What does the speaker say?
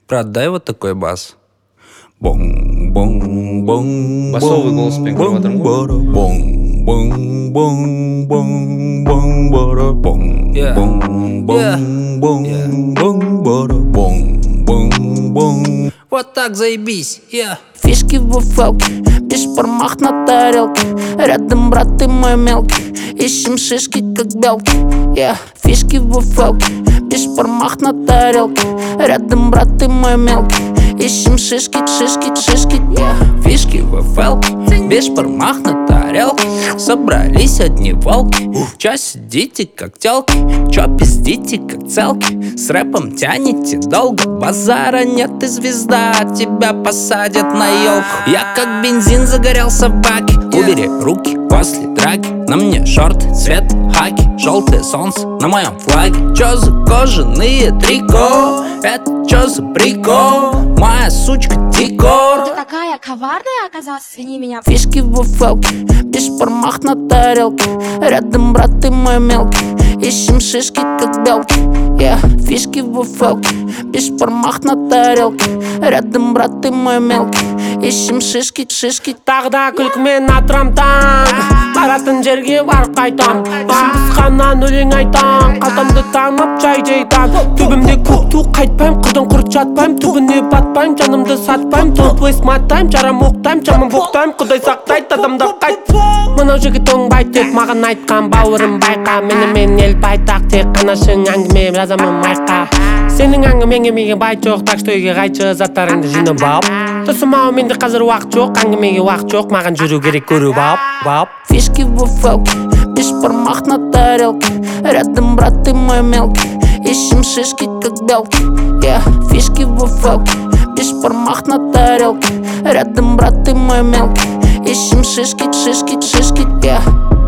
Продай вот такой бас. Бong-бong-бong. Басовый голоспен кіріп жатырмын ғой. Бong-бong-бong-бong-бong-бong-бong-бong. Вот так заебись, Фишки в буфелке, бешбармах на тарелке. Рядом брат и мой мелкий, ищем шишки как белки. Фишки в буфелке, бешбармах на тарелке. Рядом брат и мой мелкий, ищем шишки. Фишки в фэлке, бешбармах на тарелке. Собрались одни волки. Чё сидите как тёлки, чё пиздите как целки. С рэпом тянете долго, базара нет, ты звезда, тебя посадят на елку. Я как бензин загорелся в баке. Убери руки после драки. На мне шорты, цвет хаки, желтое солнце на моем флаге. Чё за кожаные трико? Это чё за прикол? Моя сучка декор. Ты такая коварная оказалась, извини меня. Фишки в буфелке, бешбармах на тарелке. Рядом брат и мой мелкий, ищем шишки как белки. Фишки в буфелке, бешбармах на тарелке. Рядом брат и мой мелкий, ищем шишки. Тағы да күлкімен атырам таң, баратын жерге барып қайтам. Бысқаннан өлең айтам, қалтамды танып жай жейтам. Төбімде көк ту қайтпайм, қырдың құрт жатпайм. Түбіне батпайм, жанымды сатпайм. Don't waste my time, жарам оқтайм, жаман боқтайм. Құдай сақтайды адамды қайт. Мынау жігіт оңбайды деп маған айтқан, бауырым байқа. Менімен ел байтақ, тек қана шын әңгіме жазамын майқа. Сенің әңгімеңе менге бай жоқ, так что үйге қайтшы, заттарыңды жинап алып. Досым ау, менде қазір уақыт жоқ, әңгімеге уақыт жоқ, маған жүру керек көріп алып. Фишки в буфелке, бешбармах на тарелке. Рядом брат и мой мелкий, ищем шишки как белки. Фишки в буфелке, бешбармах на тарелке. Рядом брат и мой мелкий, ищем шишки.